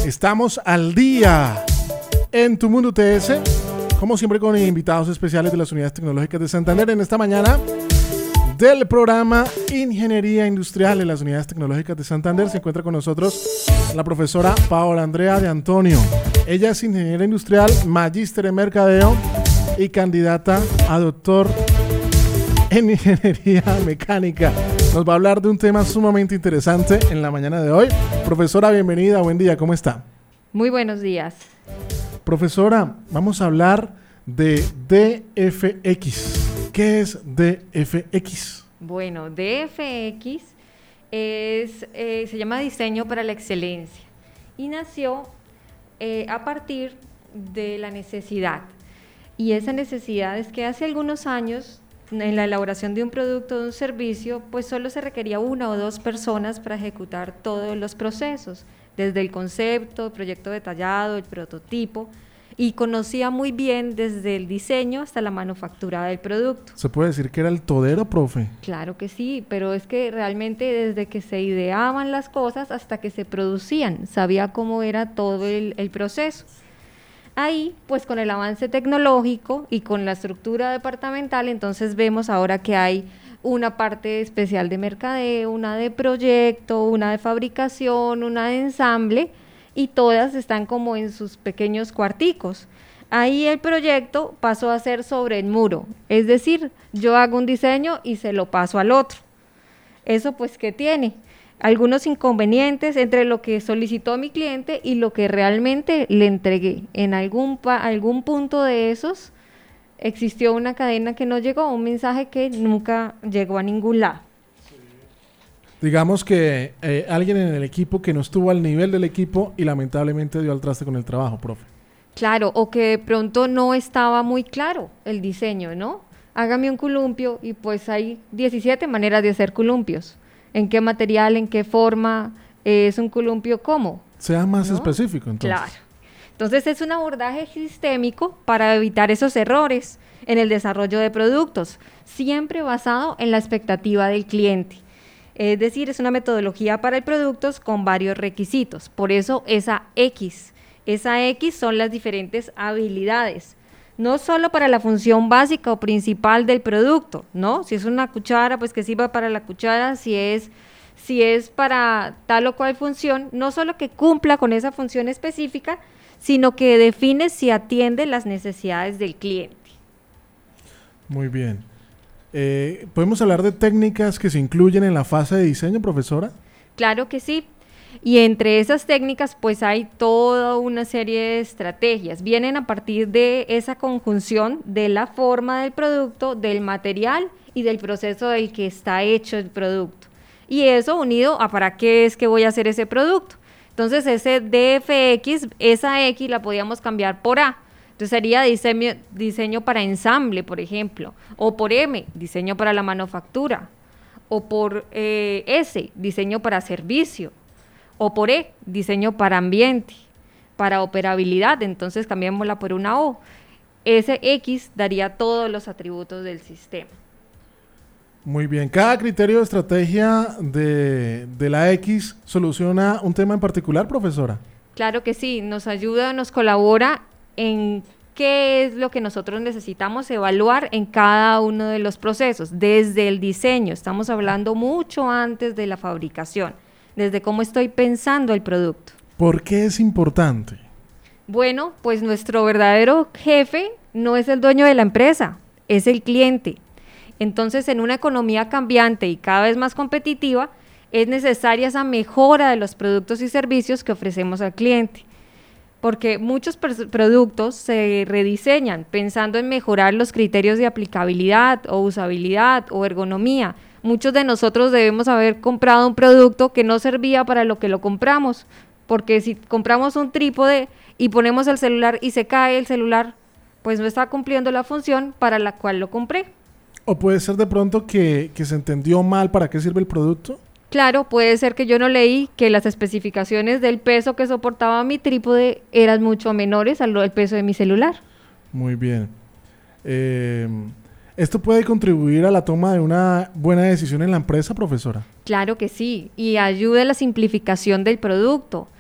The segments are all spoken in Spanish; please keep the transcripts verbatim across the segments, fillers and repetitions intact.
Estamos al día en Tu Mundo T S, como siempre con invitados especiales de las unidades tecnológicas de Santander. En esta mañana del programa Ingeniería Industrial en las unidades tecnológicas de Santander se encuentra con nosotros la profesora Paola Andrea de Antonio. Ella es ingeniera industrial, magíster en mercadeo y candidata a doctor en ingeniería mecánica. Nos va a hablar de un tema sumamente interesante en la mañana de hoy. Profesora, bienvenida, buen día, ¿cómo está? Muy buenos días. Profesora, vamos a hablar de D F X. ¿Qué es D F X? Bueno, D F X es, eh, se llama Diseño para la Excelencia y nació eh, a partir de la necesidad. Y esa necesidad es que hace algunos años, en la elaboración de un producto o de un servicio, pues solo se requería una o dos personas para ejecutar todos los procesos, desde el concepto, el proyecto detallado, el prototipo, y conocía muy bien desde el diseño hasta la manufactura del producto. ¿Se puede decir que era el todero, profe? Claro que sí, pero es que realmente desde que se ideaban las cosas hasta que se producían, sabía cómo era todo el, el proceso. Ahí, pues con el avance tecnológico y con la estructura departamental, entonces vemos ahora que hay una parte especial de mercadeo, una de proyecto, una de fabricación, una de ensamble, y todas están como en sus pequeños cuarticos. Ahí el proyecto pasó a ser sobre el muro, es decir, yo hago un diseño y se lo paso al otro. Eso pues, ¿qué tiene? Algunos inconvenientes entre lo que solicitó mi cliente y lo que realmente le entregué. En algún, pa- algún punto de esos existió una cadena que no llegó, un mensaje que nunca llegó a ningún lado. Digamos que eh, alguien en el equipo que no estuvo al nivel del equipo y lamentablemente dio al traste con el trabajo, profe. Claro, o que de pronto no estaba muy claro el diseño, ¿no? Hágame un columpio y pues hay diecisiete maneras de hacer columpios. ¿En qué material, en qué forma es un columpio? ¿Cómo? Sea más ¿No? específico, entonces. Claro. Entonces es un abordaje sistémico para evitar esos errores en el desarrollo de productos, siempre basado en la expectativa del cliente. Es decir, es una metodología para el producto con varios requisitos. Por eso esa X. Esa X son las diferentes habilidades. No solo para la función básica o principal del producto, ¿no? Si es una cuchara, pues que sirva para la cuchara, si es, si es para tal o cual función, no solo que cumpla con esa función específica, sino que define si atiende las necesidades del cliente. Muy bien. Eh, ¿Podemos hablar de técnicas que se incluyen en la fase de diseño, profesora? Claro que sí. Y entre esas técnicas, pues hay toda una serie de estrategias. Vienen a partir de esa conjunción de la forma del producto, del material y del proceso del que está hecho el producto. Y eso unido a para qué es que voy a hacer ese producto. Entonces ese D F X, esa X la podíamos cambiar por A. Entonces sería diseño, diseño para ensamble, por ejemplo. O por M, diseño para la manufactura. O por eh, S, diseño para servicio. O por E, diseño para ambiente, para operabilidad, entonces cambiémosla por una O. Ese X daría todos los atributos del sistema. Muy bien. ¿Cada criterio de estrategia de, de la X soluciona un tema en particular, profesora? Claro que sí, nos ayuda, nos colabora en qué es lo que nosotros necesitamos evaluar en cada uno de los procesos, desde el diseño, estamos hablando mucho antes de la fabricación. Desde cómo estoy pensando el producto. ¿Por qué es importante? Bueno, pues nuestro verdadero jefe no es el dueño de la empresa, es el cliente. Entonces, en una economía cambiante y cada vez más competitiva, es necesaria esa mejora de los productos y servicios que ofrecemos al cliente. Porque muchos productos se rediseñan pensando en mejorar los criterios de aplicabilidad o usabilidad o ergonomía. Muchos de nosotros debemos haber comprado un producto que no servía para lo que lo compramos, porque si compramos un trípode y ponemos el celular y se cae el celular, pues no está cumpliendo la función para la cual lo compré. ¿O puede ser de pronto que, que se entendió mal para qué sirve el producto? Claro, puede ser que yo no leí que las especificaciones del peso que soportaba mi trípode eran mucho menores al del peso de mi celular. Muy bien. Eh, ¿Esto puede contribuir a la toma de una buena decisión en la empresa, profesora? Claro que sí, y ayuda a la simplificación del producto.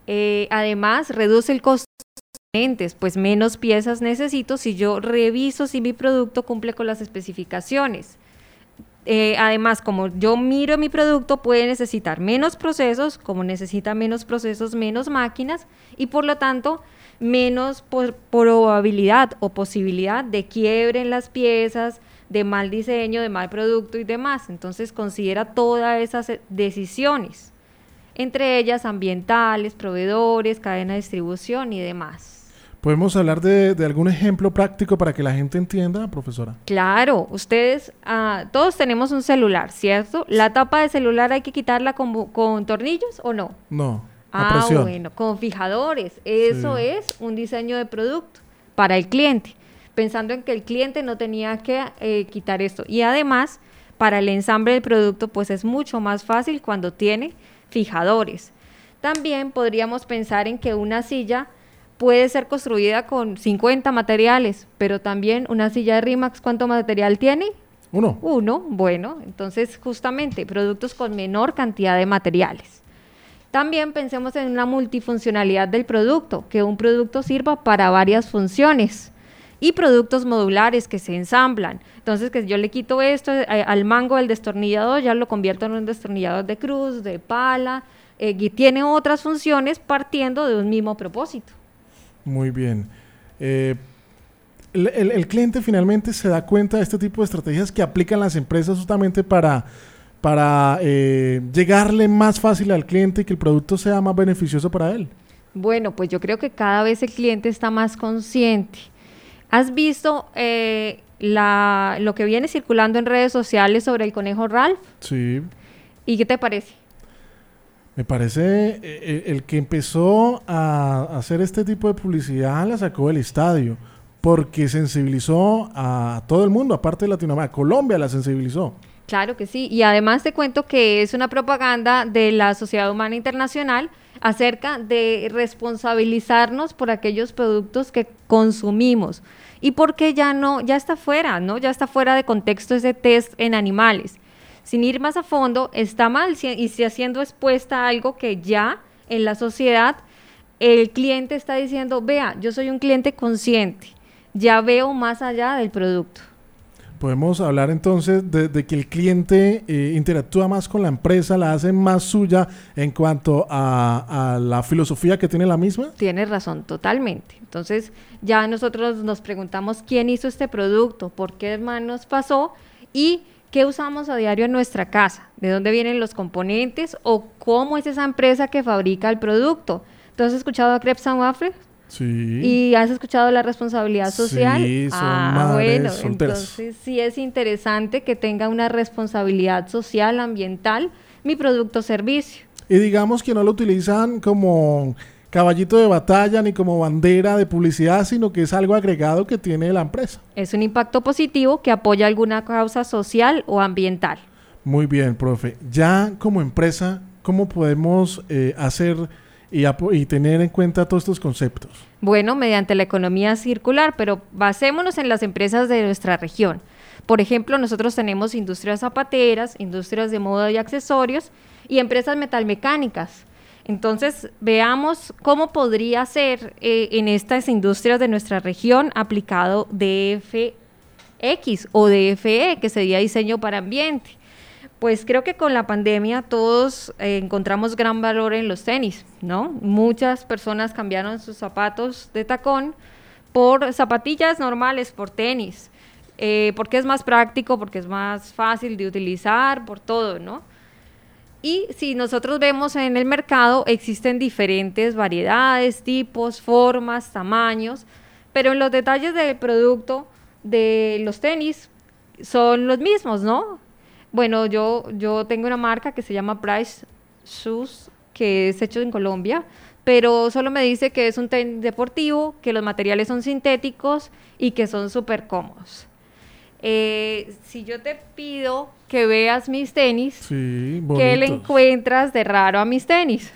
Eh, además, reduce el costo de componentes, pues menos piezas necesito si yo reviso si mi producto cumple con las especificaciones. Eh, además, como yo miro mi producto, puede necesitar menos procesos, como necesita menos procesos, menos máquinas, y por lo tanto, menos por probabilidad o posibilidad de quiebre en las piezas, de mal diseño, de mal producto y demás. Entonces, considera todas esas decisiones, entre ellas ambientales, proveedores, cadena de distribución y demás. ¿Podemos hablar de, de algún ejemplo práctico para que la gente entienda, profesora? Claro, ustedes, uh, todos tenemos un celular, ¿cierto? ¿La tapa de celular hay que quitarla con, con tornillos o no? No, a ah, presión. bueno, con fijadores. Eso Sí. es un diseño de producto para el cliente, pensando en que el cliente no tenía que eh, quitar esto. Y además, para el ensamble del producto, pues es mucho más fácil cuando tiene fijadores. También podríamos pensar en que una silla puede ser construida con cincuenta materiales, pero también una silla de Rimax, ¿cuánto material tiene? Uno. Uno, bueno, entonces justamente productos con menor cantidad de materiales. También pensemos en una multifuncionalidad del producto, que un producto sirva para varias funciones, y productos modulares que se ensamblan. Entonces, que yo le quito esto eh, al mango del destornillador, ya lo convierto en un destornillador de cruz, de pala, eh, y tiene otras funciones partiendo de un mismo propósito. Muy bien. Eh, el, el, el cliente finalmente se da cuenta de este tipo de estrategias que aplican las empresas justamente para, para eh, llegarle más fácil al cliente y que el producto sea más beneficioso para él. Bueno, pues yo creo que cada vez el cliente está más consciente. ¿Has visto eh, la, lo que viene circulando en redes sociales sobre el conejo Ralph? Sí. ¿Y qué te parece? Me parece eh, el que empezó a hacer este tipo de publicidad la sacó del estadio, porque sensibilizó a todo el mundo, aparte de Latinoamérica. Colombia la sensibilizó. Claro que sí, y además te cuento que es una propaganda de la Sociedad Humana Internacional acerca de responsabilizarnos por aquellos productos que consumimos y porque ya no, ya está fuera, ¿no? Ya está fuera de contexto ese test en animales. Sin ir más a fondo, está mal si, y si haciendo expuesta a algo que ya en la sociedad el cliente está diciendo, vea, yo soy un cliente consciente, ya veo más allá del producto. Podemos hablar entonces de, de que el cliente eh, interactúa más con la empresa, la hace más suya en cuanto a, a la filosofía que tiene la misma. Tienes razón, totalmente. Entonces ya nosotros nos preguntamos quién hizo este producto, por qué manos pasó y qué usamos a diario en nuestra casa, de dónde vienen los componentes o cómo es esa empresa que fabrica el producto. ¿Tú has escuchado a Crepes and Waffles? Sí. ¿Y has escuchado la responsabilidad social? Sí, son ah, madres bueno, solteras. entonces sí es interesante que tenga una responsabilidad social, ambiental, mi producto o servicio. Y digamos que no lo utilizan como caballito de batalla ni como bandera de publicidad, sino que es algo agregado que tiene la empresa. Es un impacto positivo que apoya alguna causa social o ambiental. Muy bien, profe. Ya como empresa, ¿cómo podemos eh, hacer y, y tener en cuenta todos estos conceptos? Bueno, mediante la economía circular, pero basémonos en las empresas de nuestra región. Por ejemplo, nosotros tenemos industrias zapateras, industrias de moda y accesorios y empresas metalmecánicas. Entonces, veamos cómo podría ser eh, en estas industrias de nuestra región aplicado D F X o D F E, que sería diseño para ambiente. Pues creo que con la pandemia todos eh, encontramos gran valor en los tenis, ¿no? Muchas personas cambiaron sus zapatos de tacón por zapatillas normales, por tenis, eh, porque es más práctico, porque es más fácil de utilizar, por todo, ¿no? Y si nosotros vemos en el mercado, existen diferentes variedades, tipos, formas, tamaños, pero en los detalles del producto de los tenis son los mismos, ¿no? Bueno, yo, yo tengo una marca que se llama Price Shoes, que es hecho en Colombia, pero solo me dice que es un tenis deportivo, que los materiales son sintéticos y que son súper cómodos. Eh, si yo te pido que veas mis tenis, sí, ¿qué le encuentras de raro a mis tenis?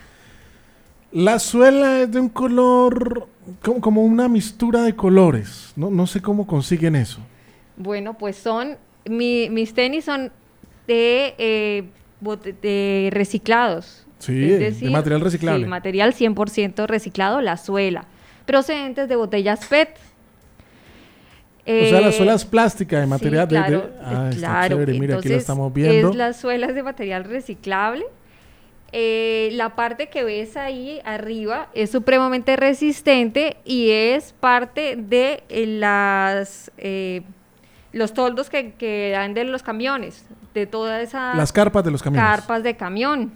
La suela es de un color, como, como una mistura de colores. No, no sé cómo consiguen eso. Bueno, pues son, mi, mis tenis son de, eh, de reciclados, Sí, es decir, de material reciclable. Sí, material cien por ciento reciclado, la suela, procedentes de botellas P E T. O sea, la suela es plástica de material sí, claro, de, de... Ah, está claro. chévere, mira, Entonces, aquí la estamos viendo. Es las suelas de material reciclable. Eh, la parte que ves ahí arriba es supremamente resistente y es parte de eh, las eh, los toldos que, que dan de los camiones, de todas esas... Las carpas de los camiones. Carpas de camión.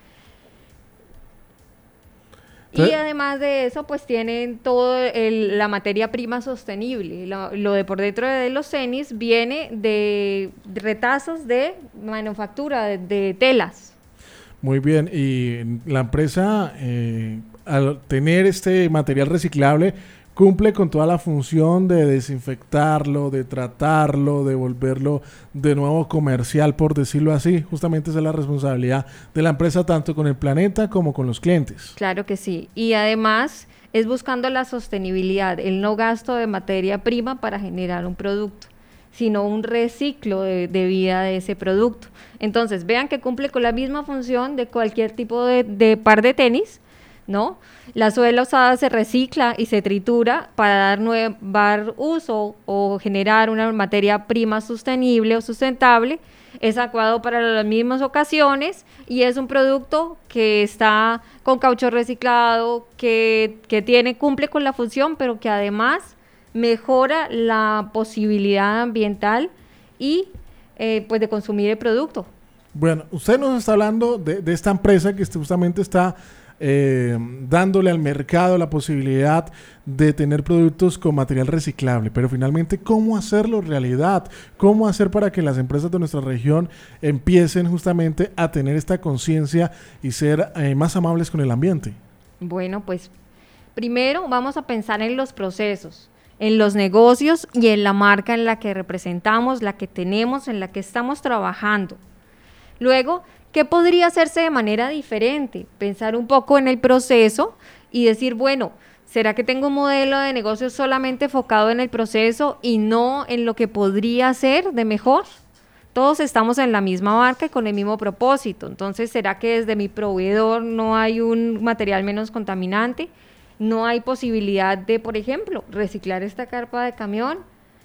Y además de eso, pues tienen toda la materia prima sostenible. Lo, lo de por dentro de los tenis viene de retazos de manufactura, de, de telas. Muy bien, y la empresa, eh, al tener este material reciclable, cumple con toda la función de desinfectarlo, de tratarlo, de volverlo de nuevo comercial, por decirlo así. Justamente esa es la responsabilidad de la empresa, tanto con el planeta como con los clientes. Claro que sí. Y además es buscando la sostenibilidad, el no gasto de materia prima para generar un producto, sino un reciclo de, de vida de ese producto. Entonces, vean que cumple con la misma función de cualquier tipo de, de par de tenis, ¿no? La suela usada se recicla y se tritura para dar nuevo uso o generar una materia prima sostenible o sustentable. Es adecuado para las mismas ocasiones y es un producto que está con caucho reciclado, que, que tiene, cumple con la función, pero que además mejora la posibilidad ambiental y eh, pues de consumir el producto. Bueno, usted nos está hablando de, de esta empresa que justamente está eh, dándole al mercado la posibilidad de tener productos con material reciclable, pero finalmente, ¿cómo hacerlo realidad? ¿Cómo hacer para que las empresas de nuestra región empiecen justamente a tener esta conciencia y ser eh, más amables con el ambiente? Bueno, pues primero vamos a pensar en los procesos, en los negocios y en la marca en la que representamos, la que tenemos, en la que estamos trabajando. Luego, ¿qué podría hacerse de manera diferente? Pensar un poco en el proceso y decir, bueno, ¿será que tengo un modelo de negocio solamente enfocado en el proceso y no en lo que podría ser de mejor? Todos estamos en la misma barca y con el mismo propósito. Entonces, ¿será que desde mi proveedor no hay un material menos contaminante? ¿No hay posibilidad de, por ejemplo, reciclar esta carpa de camión?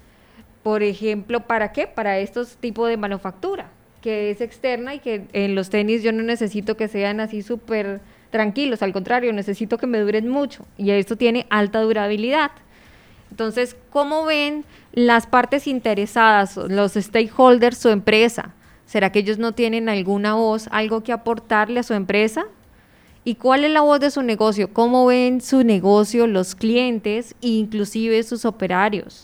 Por ejemplo, ¿para qué? Para estos tipos de manufactura, que es externa y que en los tenis yo no necesito que sean así súper tranquilos, al contrario, necesito que me duren mucho y esto tiene alta durabilidad. Entonces, ¿cómo ven las partes interesadas, los stakeholders, su empresa? ¿Será que ellos no tienen alguna voz, algo que aportarle a su empresa? ¿Y cuál es la voz de su negocio? ¿Cómo ven su negocio los clientes e inclusive sus operarios?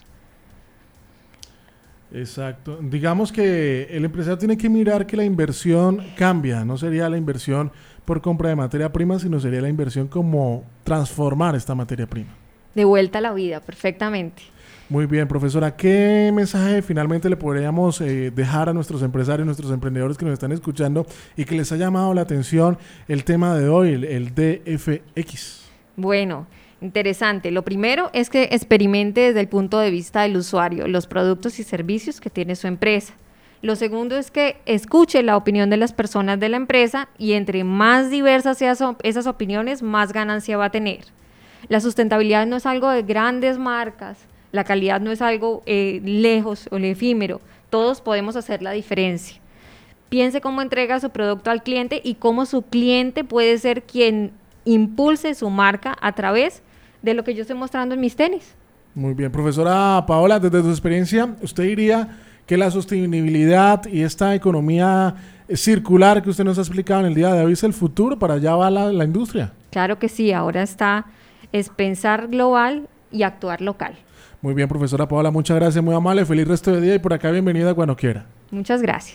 Exacto. Digamos que el empresario tiene que mirar que la inversión cambia. No sería la inversión por compra de materia prima, sino sería la inversión como transformar esta materia prima. De vuelta a la vida, perfectamente. Muy bien, profesora. ¿Qué mensaje finalmente le podríamos eh, dejar a nuestros empresarios, nuestros emprendedores que nos están escuchando y que les ha llamado la atención el tema de hoy, el, el D F X? Bueno, interesante. Lo primero es que experimente desde el punto de vista del usuario los productos y servicios que tiene su empresa. Lo segundo es que escuche la opinión de las personas de la empresa y entre más diversas sean esas opiniones, más ganancia va a tener. La sustentabilidad no es algo de grandes marcas, la calidad no es algo eh, lejos o efímero, todos podemos hacer la diferencia. Piense cómo entrega su producto al cliente y cómo su cliente puede ser quien impulse su marca a través de lo que yo estoy mostrando en mis tenis. Muy bien, profesora Paola, desde su experiencia, ¿usted diría que la sostenibilidad y esta economía circular que usted nos ha explicado en el día de hoy es el futuro? ¿Para allá va la, la industria? Claro que sí, ahora está, es pensar global y actuar local. Muy bien, profesora Paola, muchas gracias, muy amable, feliz resto de día y por acá bienvenida cuando quiera. Muchas gracias.